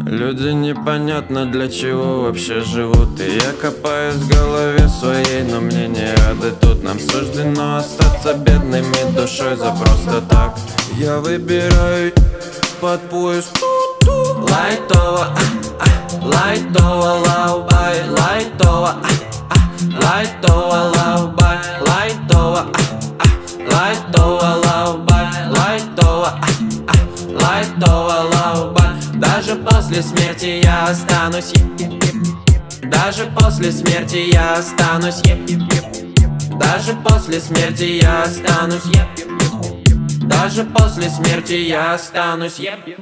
Люди непонятно для чего вообще живут. И я копаюсь в голове своей, но мне не рады тут. Нам суждено остаться бедными душой за просто так. Я выбираю под поезд лайтово, лайтово, лаубай, лайтово, лайтово, лаубай, лайтово, лайтово, лаубай, лайтово, лайтово, лаубай. Даже после смерти я останусь, даже после смерти я останусь, даже после смерти я останусь, даже после смерти я останусь.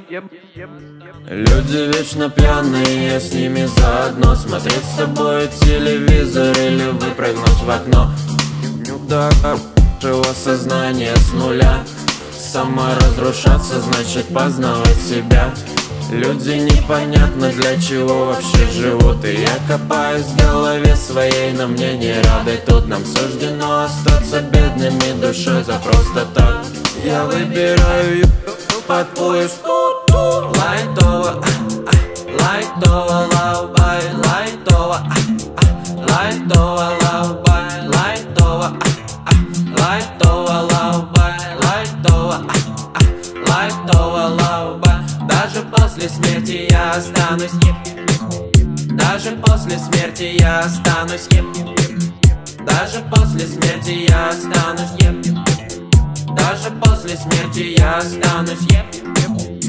Люди вечно пьяные, я с ними заодно. Смотреть с тобой телевизор или выпрыгнуть в окно. Да, живо сознание с нуля. Саморазрушаться значит познавать себя. Люди непонятно для чего вообще живут. И я копаюсь в голове своей, но мне не рады тут. Нам суждено остаться бедными душой за просто так. Я выбираю под поезд лайтово, лайтово, лаубай, лайтово, лайтово, лаубай, лайтово, лайтово, лаубай, лайтово, лайтово, лаубай. Даже после смерти я останусь, даже после смерти я останусь, даже после смерти я останусь, даже после смерти я останусь.